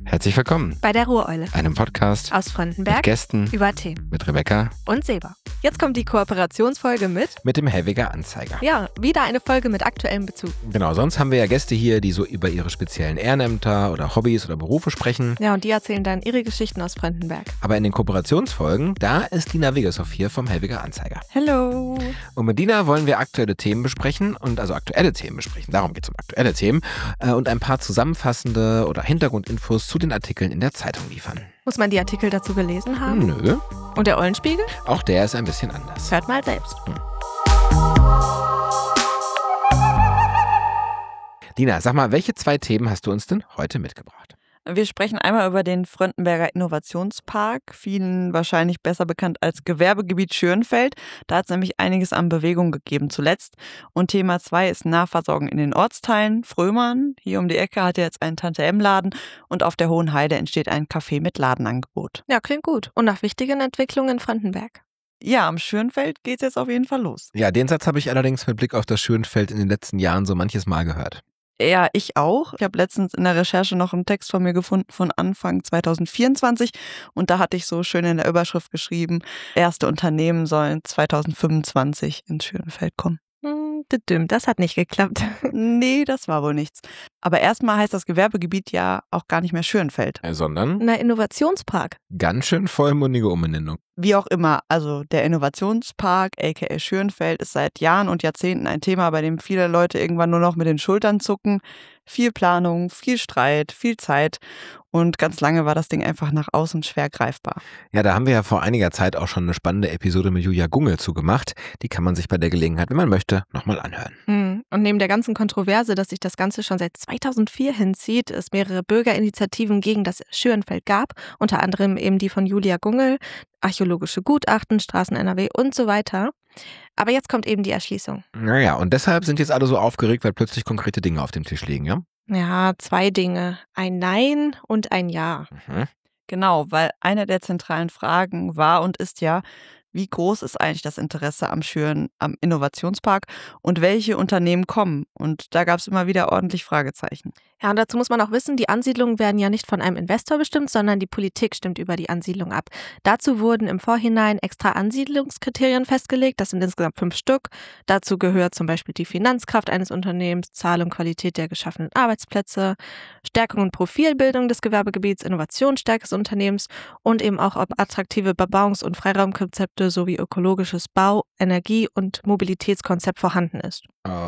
Herzlich willkommen bei der Ruhreule, einem Podcast aus Frontenberg mit Gästen, über Themen mit Rebecca und Seba. Jetzt kommt die Kooperationsfolge mit dem Helwiger Anzeiger. Ja, wieder eine Folge mit aktuellem Bezug. Genau, sonst haben wir ja Gäste hier, die so über ihre speziellen Ehrenämter oder Hobbys oder Berufe sprechen. Ja, und die erzählen dann ihre Geschichten aus Frontenberg. Aber in den Kooperationsfolgen, da ist Dina Wegesow hier vom Helwiger Anzeiger. Hello! Und mit Dina wollen wir aktuelle Themen besprechen, darum geht es um aktuelle Themen und ein paar zusammenfassende oder Hintergrundinfos zu den Artikeln in der Zeitung liefern. Muss man die Artikel dazu gelesen haben? Nö. Und der Eulenspiegel? Auch der ist ein bisschen anders. Hört mal selbst. Dina, sag mal, welche 2 Themen hast du uns denn heute mitgebracht? Wir sprechen einmal über den Frontenberger Innovationspark, vielen wahrscheinlich besser bekannt als Gewerbegebiet Schönfeld. Da hat es nämlich einiges an Bewegung gegeben zuletzt. Und Thema 2 ist Nahversorgung in den Ortsteilen. Frömern, hier um die Ecke, hat jetzt einen Tante-M-Laden und auf der Hohen Heide entsteht ein Café mit Ladenangebot. Ja, klingt gut. Und nach wichtigen Entwicklungen in Frontenberg. Ja, am Schönfeld geht es jetzt auf jeden Fall los. Ja, den Satz habe ich allerdings mit Blick auf das Schönfeld in den letzten Jahren so manches Mal gehört. Ja, ich auch. Ich habe letztens in der Recherche noch einen Text von mir gefunden von Anfang 2024 und da hatte ich so schön in der Überschrift geschrieben, erste Unternehmen sollen 2025 ins Schönfeld kommen. Das hat nicht geklappt. Nee, das war wohl nichts. Aber erstmal heißt das Gewerbegebiet ja auch gar nicht mehr Schönfeld. Sondern? Na, Innovationspark. Ganz schön vollmundige Umbenennung. Wie auch immer, also der Innovationspark, aka Schönfeld, ist seit Jahren und Jahrzehnten ein Thema, bei dem viele Leute irgendwann nur noch mit den Schultern zucken. Viel Planung, viel Streit, viel Zeit und ganz lange war das Ding einfach nach außen schwer greifbar. Ja, da haben wir ja vor einiger Zeit auch schon eine spannende Episode mit Julia Gungel zugemacht. Die kann man sich bei der Gelegenheit, wenn man möchte, nochmal anhören. Und neben der ganzen Kontroverse, dass sich das Ganze schon seit 2004 hinzieht, es mehrere Bürgerinitiativen gegen das Schönfeld gab, unter anderem eben die von Julia Gungel, archäologische Gutachten, Straßen NRW und so weiter. Aber jetzt kommt eben die Erschließung. Naja, und deshalb sind jetzt alle so aufgeregt, weil plötzlich konkrete Dinge auf dem Tisch liegen, ja? Ja, 2 Dinge. Ein Nein und ein Ja. Genau, weil eine der zentralen Fragen war und ist ja, wie groß ist eigentlich das Interesse am Innovationspark und welche Unternehmen kommen? Und da gab es immer wieder ordentlich Fragezeichen. Ja, und dazu muss man auch wissen, die Ansiedlungen werden ja nicht von einem Investor bestimmt, sondern die Politik stimmt über die Ansiedlung ab. Dazu wurden im Vorhinein extra Ansiedlungskriterien festgelegt, das sind insgesamt 5 Stück. Dazu gehört zum Beispiel die Finanzkraft eines Unternehmens, Zahl und Qualität der geschaffenen Arbeitsplätze, Stärkung und Profilbildung des Gewerbegebiets, Innovationsstärke des Unternehmens und eben auch, ob attraktive Bebauungs- und Freiraumkonzepte sowie ökologisches Bau-, Energie- und Mobilitätskonzept vorhanden ist.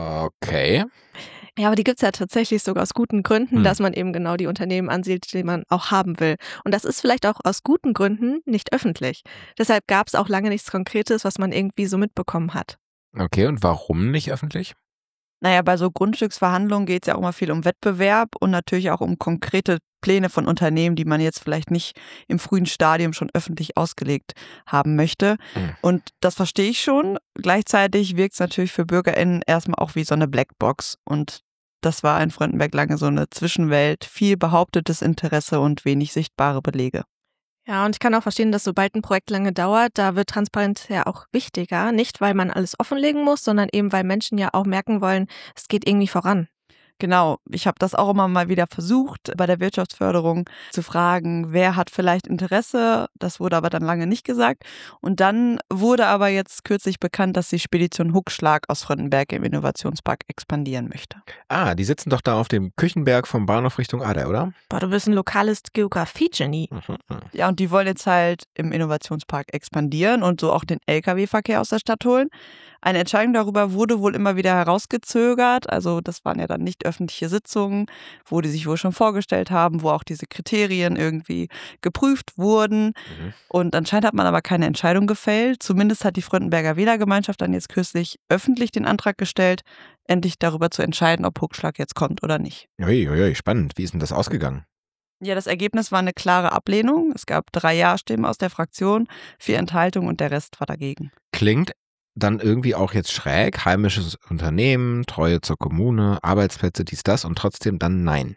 Okay. Ja, aber die gibt's ja tatsächlich sogar aus guten Gründen, dass man eben genau die Unternehmen ansiedelt, die man auch haben will. Und das ist vielleicht auch aus guten Gründen nicht öffentlich. Deshalb gab's auch lange nichts Konkretes, was man irgendwie so mitbekommen hat. Okay, und warum nicht öffentlich? Naja, bei so Grundstücksverhandlungen geht es ja auch immer viel um Wettbewerb und natürlich auch um konkrete Pläne von Unternehmen, die man jetzt vielleicht nicht im frühen Stadium schon öffentlich ausgelegt haben möchte. Und das verstehe ich schon. Gleichzeitig wirkt es natürlich für BürgerInnen erstmal auch wie so eine Blackbox. Und das war in Frontenberg lange so eine Zwischenwelt, viel behauptetes Interesse und wenig sichtbare Belege. Ja, und ich kann auch verstehen, dass sobald ein Projekt lange dauert, da wird Transparenz ja auch wichtiger. Nicht, weil man alles offenlegen muss, sondern eben, weil Menschen ja auch merken wollen, es geht irgendwie voran. Genau, ich habe das auch immer mal wieder versucht, bei der Wirtschaftsförderung zu fragen, wer hat vielleicht Interesse. Das wurde aber dann lange nicht gesagt. Und dann wurde aber jetzt kürzlich bekannt, dass die Spedition Huckschlag aus Frontenberg im Innovationspark expandieren möchte. Ah, die sitzen doch da auf dem Küchenberg vom Bahnhof Richtung Ader, oder? Boah, du bist ein lokales Geografie-Genie. Ja, und die wollen jetzt halt im Innovationspark expandieren und so auch den Lkw-Verkehr aus der Stadt holen. Eine Entscheidung darüber wurde wohl immer wieder herausgezögert. Also das waren ja dann nicht öffentliche Sitzungen, wo die sich wohl schon vorgestellt haben, wo auch diese Kriterien irgendwie geprüft wurden. Und anscheinend hat man aber keine Entscheidung gefällt. Zumindest hat die Frontenberger Wählergemeinschaft dann jetzt kürzlich öffentlich den Antrag gestellt, endlich darüber zu entscheiden, ob Huckschlag jetzt kommt oder nicht. Ui, spannend. Wie ist denn das ausgegangen? Ja, das Ergebnis war eine klare Ablehnung. Es gab 3 Ja-Stimmen aus der Fraktion, 4 Enthaltungen und der Rest war dagegen. Klingt dann irgendwie auch jetzt schräg, heimisches Unternehmen, Treue zur Kommune, Arbeitsplätze, dies, das und trotzdem dann nein.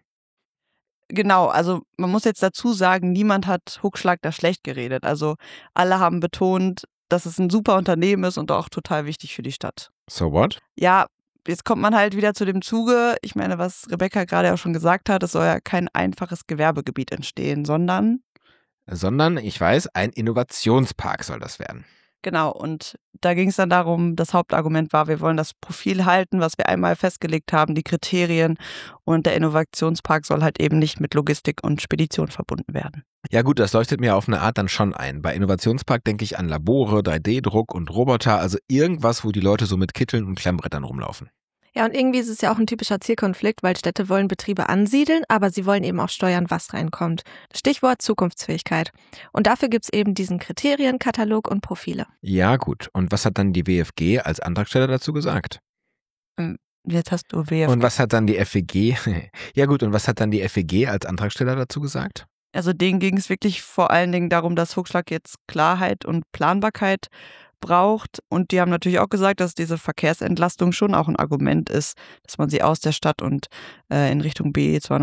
Genau, also man muss jetzt dazu sagen, niemand hat Huckschlag da schlecht geredet. Also alle haben betont, dass es ein super Unternehmen ist und auch total wichtig für die Stadt. So what? Ja, jetzt kommt man halt wieder zu dem Zuge, ich meine, was Rebecca gerade auch schon gesagt hat, es soll ja kein einfaches Gewerbegebiet entstehen, sondern, ich weiß, ein Innovationspark soll das werden. genau, und da ging es dann darum, das Hauptargument war, wir wollen das Profil halten, was wir einmal festgelegt haben, die Kriterien, und der Innovationspark soll halt eben nicht mit Logistik und Spedition verbunden werden. Ja gut, das leuchtet mir auf eine Art dann schon ein. Bei Innovationspark denke ich an Labore, 3D-Druck und Roboter, also irgendwas, wo die Leute so mit Kitteln und Klemmbrettern rumlaufen. Ja, und irgendwie ist es ja auch ein typischer Zielkonflikt, weil Städte wollen Betriebe ansiedeln, aber sie wollen eben auch steuern, was reinkommt. Stichwort Zukunftsfähigkeit. Und dafür gibt es eben diesen Kriterienkatalog und Profile. Ja gut, und was hat dann die WFG als Antragsteller dazu gesagt? Jetzt hast du WFG. Und was hat dann die FWG? Ja gut, und was hat dann die FWG als Antragsteller dazu gesagt? Also denen ging es wirklich vor allen Dingen darum, dass Hochschlag jetzt Klarheit und Planbarkeit braucht. Und die haben natürlich auch gesagt, dass diese Verkehrsentlastung schon auch ein Argument ist, dass man sie aus der Stadt und in Richtung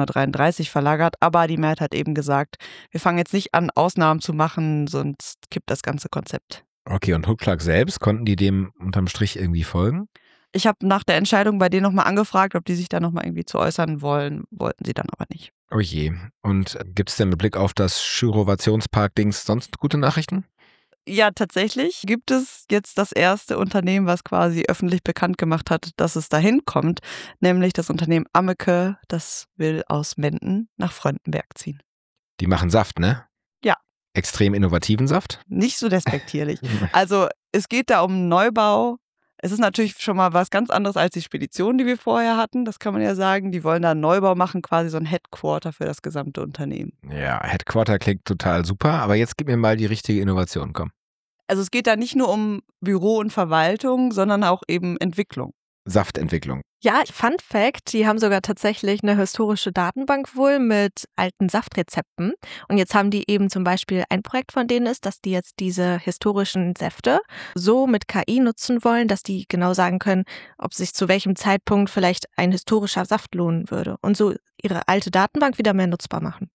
B233 verlagert. Aber die Mehrheit hat eben gesagt, wir fangen jetzt nicht an, Ausnahmen zu machen, sonst kippt das ganze Konzept. Okay, und Hochschlag selbst, konnten die dem unterm Strich irgendwie folgen? Ich habe nach der Entscheidung bei denen nochmal angefragt, ob die sich da nochmal irgendwie zu äußern wollen, wollten sie dann aber nicht. Oh je. Und gibt es denn mit Blick auf das Schürovationspark-Dings sonst gute Nachrichten? Ja, tatsächlich gibt es jetzt das erste Unternehmen, was quasi öffentlich bekannt gemacht hat, dass es dahin kommt, nämlich das Unternehmen Ammeke, das will aus Menden nach Fröndenberg ziehen. Die machen Saft, ne? Ja. Extrem innovativen Saft? Nicht so despektierlich. Also es geht da um einen Neubau. Es ist natürlich schon mal was ganz anderes als die Spedition, die wir vorher hatten. Das kann man ja sagen. Die wollen da einen Neubau machen, quasi so ein Headquarter für das gesamte Unternehmen. Ja, Headquarter klingt total super, aber jetzt gib mir mal die richtige Innovation, komm. Also es geht da nicht nur um Büro und Verwaltung, sondern auch eben Entwicklung. Saftentwicklung. Ja, Fun Fact, die haben sogar tatsächlich eine historische Datenbank wohl mit alten Saftrezepten. Und jetzt haben die eben zum Beispiel, ein Projekt von denen ist, dass die jetzt diese historischen Säfte so mit KI nutzen wollen, dass die genau sagen können, ob sich zu welchem Zeitpunkt vielleicht ein historischer Saft lohnen würde. Und so ihre alte Datenbank wieder mehr nutzbar machen.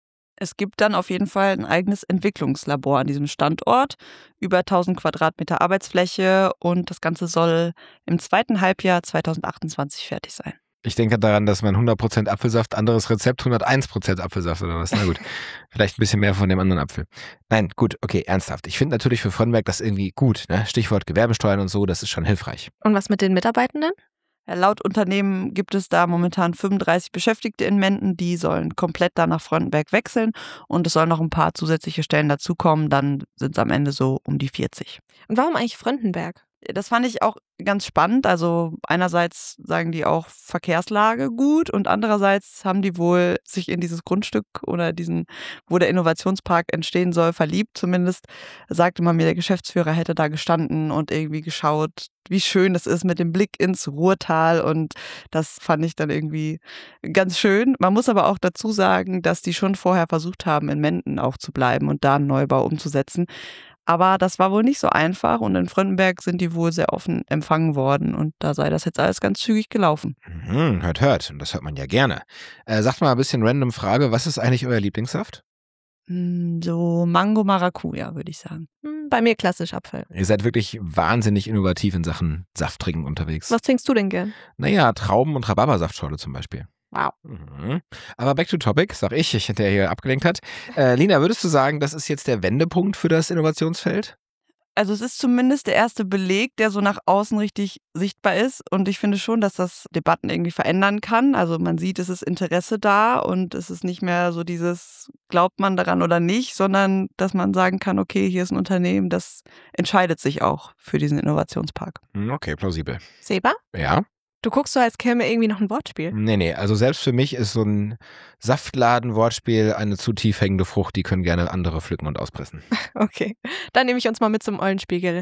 Es gibt dann auf jeden Fall ein eigenes Entwicklungslabor an diesem Standort, über 1000 Quadratmeter Arbeitsfläche, und das Ganze soll im zweiten Halbjahr 2028 fertig sein. Ich denke daran, dass man 100% Apfelsaft, anderes Rezept, 101% Apfelsaft oder was. Na gut, vielleicht ein bisschen mehr von dem anderen Apfel. Nein, gut, okay, ernsthaft. Ich finde natürlich für Fröndenberg das irgendwie gut, ne? Stichwort Gewerbesteuern und so, das ist schon hilfreich. Und was mit den Mitarbeitenden? Laut Unternehmen gibt es da momentan 35 Beschäftigte in Menden, die sollen komplett da nach Fröndenberg wechseln, und es sollen noch ein paar zusätzliche Stellen dazukommen, dann sind es am Ende so um die 40. Und warum eigentlich Fröndenberg? Das fand ich auch ganz spannend. Also einerseits sagen die auch Verkehrslage gut und andererseits haben die wohl sich in dieses Grundstück oder wo der Innovationspark entstehen soll, verliebt. Zumindest sagte man mir, der Geschäftsführer hätte da gestanden und irgendwie geschaut, wie schön es ist mit dem Blick ins Ruhrtal, und das fand ich dann irgendwie ganz schön. Man muss aber auch dazu sagen, dass die schon vorher versucht haben, in Menden auch zu bleiben und da einen Neubau umzusetzen. Aber das war wohl nicht so einfach, und in Fröndenberg sind die wohl sehr offen empfangen worden, und da sei das jetzt alles ganz zügig gelaufen. Hört. Und das hört man ja gerne. Sagt mal ein bisschen random Frage, was ist eigentlich euer Lieblingssaft? So Mango Maracuja, würde ich sagen. Bei mir klassisch Apfel. Ihr seid wirklich wahnsinnig innovativ in Sachen Safttrinken unterwegs. Was trinkst du denn gern? Naja, Trauben- und Rhabarbersaftschorle zum Beispiel. Wow. Aber back to topic, sag ich, der hier abgelenkt hat. Lina, würdest du sagen, das ist jetzt der Wendepunkt für das Innovationsfeld? Also es ist zumindest der erste Beleg, der so nach außen richtig sichtbar ist, und ich finde schon, dass das Debatten irgendwie verändern kann. Also man sieht, es ist Interesse da und es ist nicht mehr so dieses, glaubt man daran oder nicht, sondern dass man sagen kann, okay, hier ist ein Unternehmen, das entscheidet sich auch für diesen Innovationspark. Okay, plausibel. Seba? Ja? Du guckst so, als käme irgendwie noch ein Wortspiel. Nee, also selbst für mich ist so ein Saftladen-Wortspiel eine zu tief hängende Frucht, die können gerne andere pflücken und auspressen. Okay, dann nehme ich uns mal mit zum Eulenspiegel.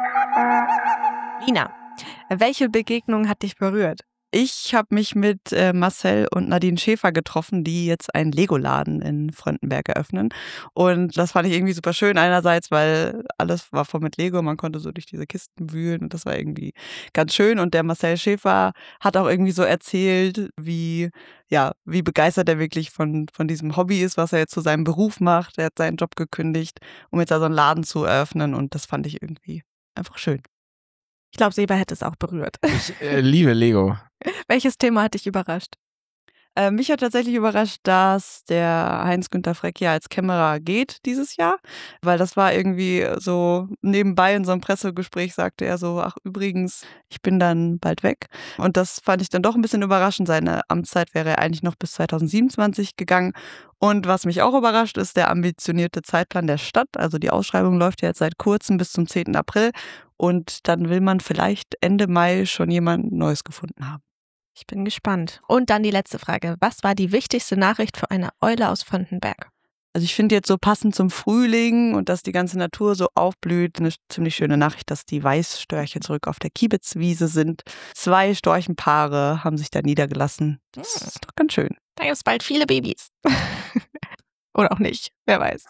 Lina, welche Begegnung hat dich berührt? Ich habe mich mit Marcel und Nadine Schäfer getroffen, die jetzt einen Lego-Laden in Fröndenberg eröffnen. Und das fand ich irgendwie super schön. Einerseits, weil alles war voll mit Lego, man konnte so durch diese Kisten wühlen, und das war irgendwie ganz schön. Und der Marcel Schäfer hat auch irgendwie so erzählt, wie begeistert er wirklich von diesem Hobby ist, was er jetzt zu seinem Beruf macht. Er hat seinen Job gekündigt, um jetzt da so einen Laden zu eröffnen, und das fand ich irgendwie einfach schön. Ich glaube, Seba hätte es auch berührt. Ich liebe Lego. Welches Thema hat dich überrascht? Mich hat tatsächlich überrascht, dass der Heinz-Günther Freck ja als Kämmerer geht dieses Jahr, weil das war irgendwie so nebenbei in so einem Pressegespräch sagte er so, ach übrigens, ich bin dann bald weg. Und das fand ich dann doch ein bisschen überraschend. Seine Amtszeit wäre eigentlich noch bis 2027 gegangen. Und was mich auch überrascht, ist der ambitionierte Zeitplan der Stadt. Also die Ausschreibung läuft ja jetzt seit kurzem bis zum 10. April. Und dann will man vielleicht Ende Mai schon jemand Neues gefunden haben. Ich bin gespannt. Und dann die letzte Frage. Was war die wichtigste Nachricht für eine Eule aus Vondenberg? Also ich finde jetzt so passend zum Frühling und dass die ganze Natur so aufblüht, eine ziemlich schöne Nachricht, dass die Weißstörche zurück auf der Kiebitzwiese sind. 2 Storchenpaare haben sich da niedergelassen. Das ist doch ganz schön. Da gibt es bald viele Babys. Oder auch nicht, wer weiß.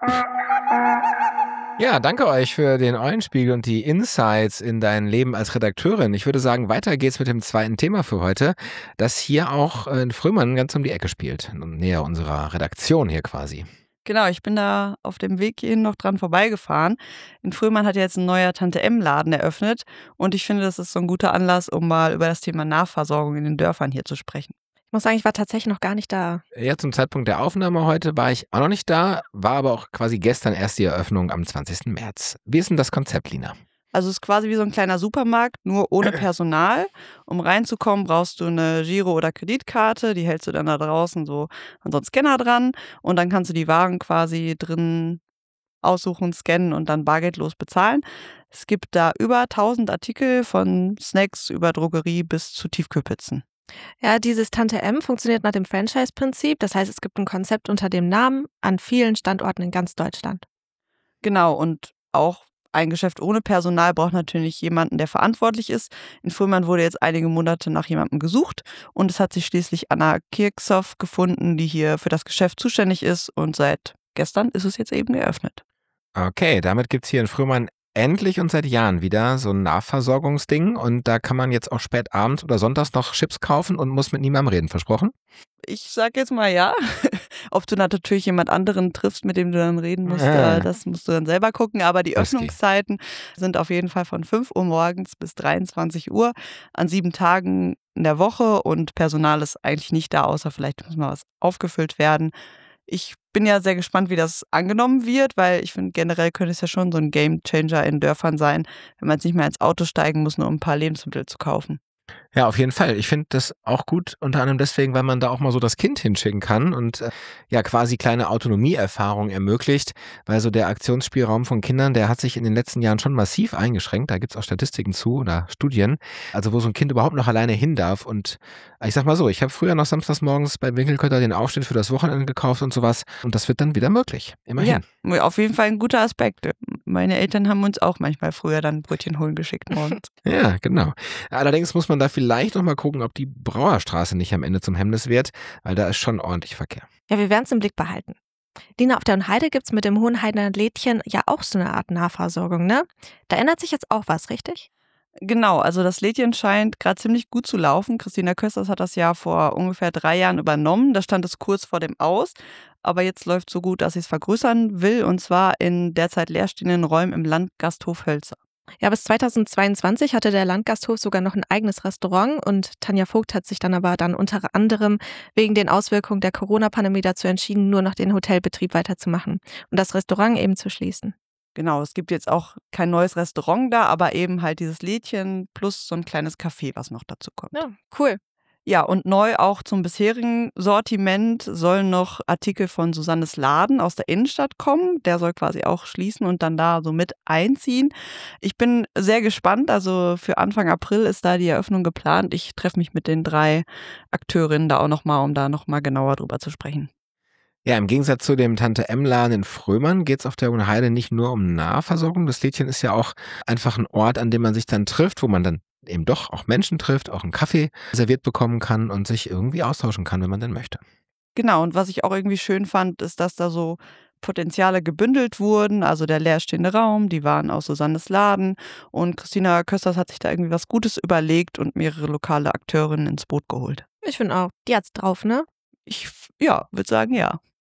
Ja, danke euch für den Eulenspiegel und die Insights in dein Leben als Redakteurin. Ich würde sagen, weiter geht's mit dem zweiten Thema für heute, das hier auch in Frömann ganz um die Ecke spielt. Näher unserer Redaktion hier quasi. Genau, ich bin da auf dem Weg hierhin noch dran vorbeigefahren. In Frömann hat jetzt ein neuer Tante-M-Laden eröffnet und ich finde, das ist so ein guter Anlass, um mal über das Thema Nahversorgung in den Dörfern hier zu sprechen. Ich muss sagen, ich war tatsächlich noch gar nicht da. Ja, zum Zeitpunkt der Aufnahme heute war ich auch noch nicht da, war aber auch quasi gestern erst die Eröffnung am 20. März. Wie ist denn das Konzept, Lina? Also es ist quasi wie so ein kleiner Supermarkt, nur ohne Personal. Um reinzukommen, brauchst du eine Giro- oder Kreditkarte, die hältst du dann da draußen so an so einen Scanner dran und dann kannst du die Waren quasi drin aussuchen, scannen und dann bargeldlos bezahlen. Es gibt da über 1000 Artikel von Snacks über Drogerie bis zu Tiefkühlpizzen. Ja, dieses Tante M funktioniert nach dem Franchise-Prinzip. Das heißt, es gibt ein Konzept unter dem Namen an vielen Standorten in ganz Deutschland. Genau, und auch ein Geschäft ohne Personal braucht natürlich jemanden, der verantwortlich ist. In Frömann wurde jetzt einige Monate nach jemandem gesucht und es hat sich schließlich Anna Kirchhoff gefunden, die hier für das Geschäft zuständig ist und seit gestern ist es jetzt eben geöffnet. Okay, damit gibt's hier in Frömann endlich und seit Jahren wieder so ein Nahversorgungsding und da kann man jetzt auch spät abends oder sonntags noch Chips kaufen und muss mit niemandem reden, versprochen? Ich sag jetzt mal ja. Ob du natürlich jemand anderen triffst, mit dem du dann reden musst, das musst du dann selber gucken. Aber die Öffnungszeiten sind auf jeden Fall von 5 Uhr morgens bis 23 Uhr an 7 Tagen in der Woche und Personal ist eigentlich nicht da, außer vielleicht muss mal was aufgefüllt werden. Ich bin ja sehr gespannt, wie das angenommen wird, weil ich finde, generell könnte es ja schon so ein Gamechanger in Dörfern sein, wenn man jetzt nicht mehr ins Auto steigen muss, nur um ein paar Lebensmittel zu kaufen. Ja, auf jeden Fall. Ich finde das auch gut, unter anderem deswegen, weil man da auch mal so das Kind hinschicken kann und ja quasi kleine Autonomieerfahrungen ermöglicht, weil so der Aktionsspielraum von Kindern, der hat sich in den letzten Jahren schon massiv eingeschränkt. Da gibt's auch Statistiken zu oder Studien, also wo so ein Kind überhaupt noch alleine hin darf. Und ich sag mal so, ich habe früher noch samstags morgens beim Winkelkötter den Aufschnitt für das Wochenende gekauft und sowas und das wird dann wieder möglich. Immerhin. Ja, auf jeden Fall ein guter Aspekt. Meine Eltern haben uns auch manchmal früher dann Brötchen holen geschickt morgens. Ja, genau. Allerdings muss man da vielleicht noch mal gucken, ob die Brauerstraße nicht am Ende zum Hemmnis wird, weil da ist schon ordentlich Verkehr. Ja, wir werden es im Blick behalten. Lina, auf der Hohenheide gibt es mit dem Hohenheider Lädchen ja auch so eine Art Nahversorgung, ne? Da ändert sich jetzt auch was, richtig? Genau, also das Lädchen scheint gerade ziemlich gut zu laufen. Christina Kösters hat das ja vor ungefähr 3 Jahren übernommen. Da stand es kurz vor dem Aus. Aber jetzt läuft es so gut, dass sie es vergrößern will. Und zwar in derzeit leerstehenden Räumen im Landgasthof Hölzer. Ja, bis 2022 hatte der Landgasthof sogar noch ein eigenes Restaurant und Tanja Vogt hat sich dann aber unter anderem wegen den Auswirkungen der Corona-Pandemie dazu entschieden, nur noch den Hotelbetrieb weiterzumachen und das Restaurant eben zu schließen. Genau, es gibt jetzt auch kein neues Restaurant da, aber eben halt dieses Lädchen plus so ein kleines Café, was noch dazu kommt. Ja, cool. Ja, und neu auch zum bisherigen Sortiment sollen noch Artikel von Susannes Laden aus der Innenstadt kommen. Der soll quasi auch schließen und dann da so mit einziehen. Ich bin sehr gespannt. Also für Anfang April ist da die Eröffnung geplant. Ich treffe mich mit den 3 Akteurinnen da auch nochmal, um da nochmal genauer drüber zu sprechen. Ja, im Gegensatz zu dem Tante-M-Laden in Frömann geht's auf der Hohenheide nicht nur um Nahversorgung. Das Lädchen ist ja auch einfach ein Ort, an dem man sich dann trifft, wo man dann eben doch auch Menschen trifft, auch einen Kaffee serviert bekommen kann und sich irgendwie austauschen kann, wenn man denn möchte. Genau, und was ich auch irgendwie schön fand, ist, dass da so Potenziale gebündelt wurden, also der leerstehende Raum, die waren aus Susannes Laden und Christina Kösters hat sich da irgendwie was Gutes überlegt und mehrere lokale Akteurinnen ins Boot geholt. Ich finde auch, die hat's drauf, ne? Ich, ja, würde sagen, ja.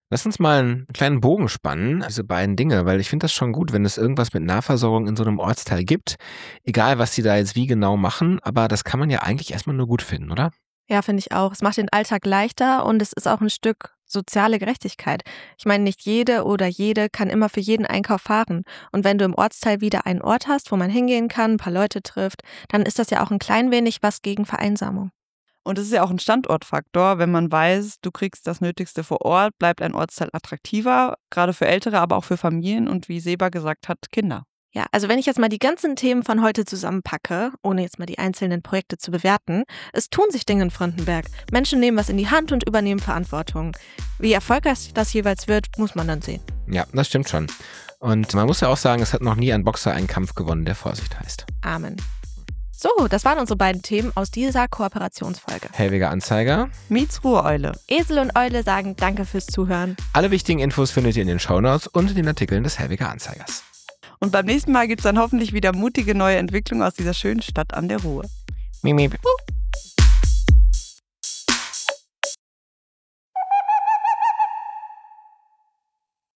Lass uns mal einen kleinen Bogen spannen, diese beiden Dinge, weil ich finde das schon gut, wenn es irgendwas mit Nahversorgung in so einem Ortsteil gibt. Egal, was die da jetzt wie genau machen, aber das kann man ja eigentlich erstmal nur gut finden, oder? Ja, finde ich auch. Es macht den Alltag leichter und es ist auch ein Stück soziale Gerechtigkeit. Ich meine, nicht jede oder jede kann immer für jeden Einkauf fahren. Und wenn du im Ortsteil wieder einen Ort hast, wo man hingehen kann, ein paar Leute trifft, dann ist das ja auch ein klein wenig was gegen Vereinsamung. Und es ist ja auch ein Standortfaktor. Wenn man weiß, du kriegst das Nötigste vor Ort, bleibt ein Ortsteil attraktiver, gerade für Ältere, aber auch für Familien und wie Seba gesagt hat, Kinder. Ja, also wenn ich jetzt mal die ganzen Themen von heute zusammenpacke, ohne jetzt mal die einzelnen Projekte zu bewerten, es tun sich Dinge in Frontenberg. Menschen nehmen was in die Hand und übernehmen Verantwortung. Wie erfolgreich das jeweils wird, muss man dann sehen. Ja, das stimmt schon. Und man muss ja auch sagen, es hat noch nie ein Boxer einen Kampf gewonnen, der Vorsicht heißt. Amen. So, das waren unsere beiden Themen aus dieser Kooperationsfolge. Hellweger Anzeiger. Miets Ruheule. Esel und Eule sagen Danke fürs Zuhören. Alle wichtigen Infos findet ihr in den Shownotes und in den Artikeln des Hellweger Anzeigers. Und beim nächsten Mal gibt es dann hoffentlich wieder mutige neue Entwicklungen aus dieser schönen Stadt an der Ruhr. Miep, miep.